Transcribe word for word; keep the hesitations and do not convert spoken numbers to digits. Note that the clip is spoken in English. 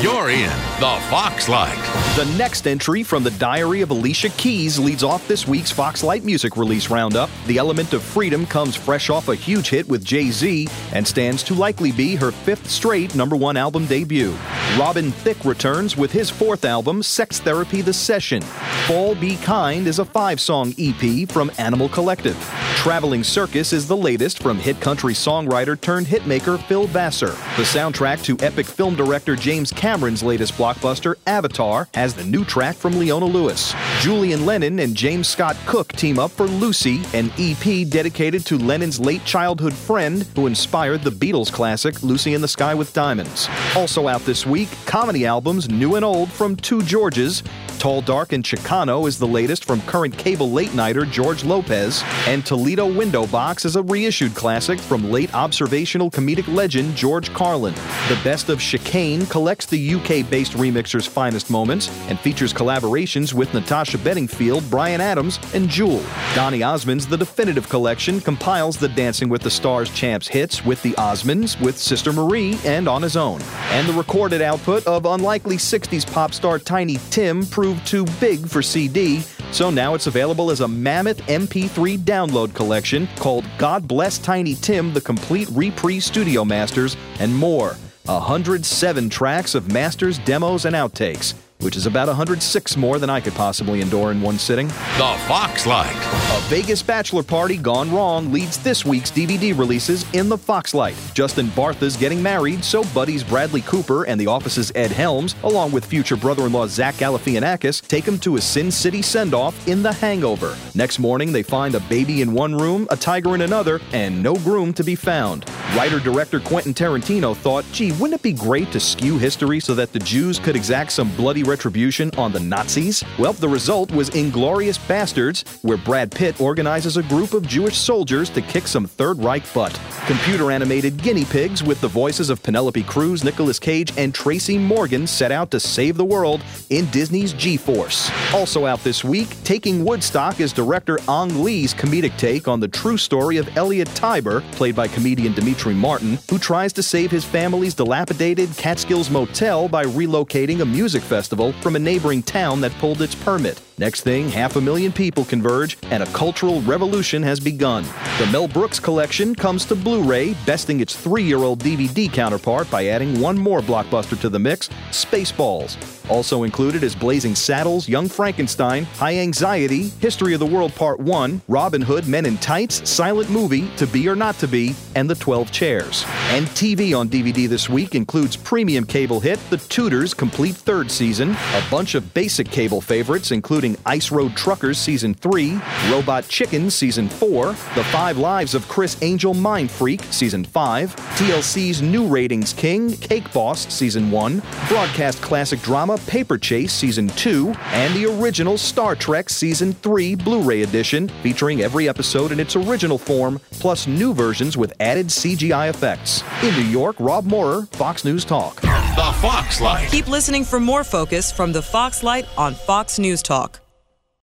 You're in the Foxlight. The next entry from the Diary of Alicia Keys leads off this week's Foxlight Music Release Roundup. The Element of Freedom comes fresh off a huge hit with Jay-Z and stands to likely be her fifth straight number one album debut. Robin Thicke returns with his fourth album, Sex Therapy: The Session. Fall Be Kind is a five-song E P from Animal Collective. Traveling Circus is the latest from hit country songwriter turned hitmaker Phil Vassar. The soundtrack to epic film director James Cameron's latest blockbuster, Avatar, has the new track from Leona Lewis. Julian Lennon and James Scott Cook team up for Lucy, an E P dedicated to Lennon's late childhood friend who inspired the Beatles classic Lucy in the Sky with Diamonds. Also out this week, comedy albums new and old from Two Georges. Tall, Dark, and Chicano is the latest from current cable late-nighter George Lopez, and Toledo Window Box is a reissued classic from late observational comedic legend George Carlin. The Best of Chicane collects the U K-based remixer's finest moments and features collaborations with Natasha Bedingfield, Bryan Adams, and Jewel. Donny Osmond's The Definitive Collection compiles the Dancing with the Stars champs hits with the Osmonds, with Sister Marie, and On His Own. And the recorded output of unlikely sixties pop star Tiny Tim proved too big for C D, so now it's available as a mammoth M P three download collection called God Bless Tiny Tim, the Complete Reprise Studio Masters, and more. one hundred seven tracks of masters, demos, and outtakes, which is about one hundred six more than I could possibly endure in one sitting. The Foxlight. A Vegas bachelor party gone wrong leads this week's D V D releases in the Foxlight. Justin Bartha's getting married, so buddies Bradley Cooper and The Office's Ed Helms, along with future brother-in-law Zach Galifianakis, take him to a Sin City send-off in The Hangover. Next morning, they find a baby in one room, a tiger in another, and no groom to be found. Writer-director Quentin Tarantino thought, gee, wouldn't it be great to skew history so that the Jews could exact some bloody retribution on the Nazis? Well, the result was Inglourious Bastards, where Brad Pitt organizes a group of Jewish soldiers to kick some Third Reich butt. Computer-animated guinea pigs with the voices of Penelope Cruz, Nicolas Cage, and Tracy Morgan set out to save the world in Disney's G-Force. Also out this week, Taking Woodstock is director Ang Lee's comedic take on the true story of Elliot Tiber, played by comedian Demetri Martin, who tries to save his family's dilapidated Catskills motel by relocating a music festival from a neighboring town that pulled its permit. Next thing, half a million people converge, and a cultural revolution has begun. The Mel Brooks collection comes to Blu-ray, besting its three-year-old D V D counterpart by adding one more blockbuster to the mix, Spaceballs. Also included is Blazing Saddles, Young Frankenstein, High Anxiety, History of the World Part one, Robin Hood, Men in Tights, Silent Movie, To Be or Not to Be, and The twelve Chairs. And T V on D V D this week includes premium cable hit The Tudors Complete Third Season, a bunch of basic cable favorites including Ice Road Truckers Season three, Robot Chicken Season four, The Five Lives of Chris Angel Mind Freak Season five, T L C's New Ratings King, Cake Boss Season one, broadcast classic drama Paper Chase Season two, and the original Star Trek Season three Blu-ray edition, featuring every episode in its original form, plus new versions with added C G I effects. In New York, Rob Moorer, Fox News Talk. The Foxlight. Keep listening for more Focus from the Foxlight on Fox News Talk.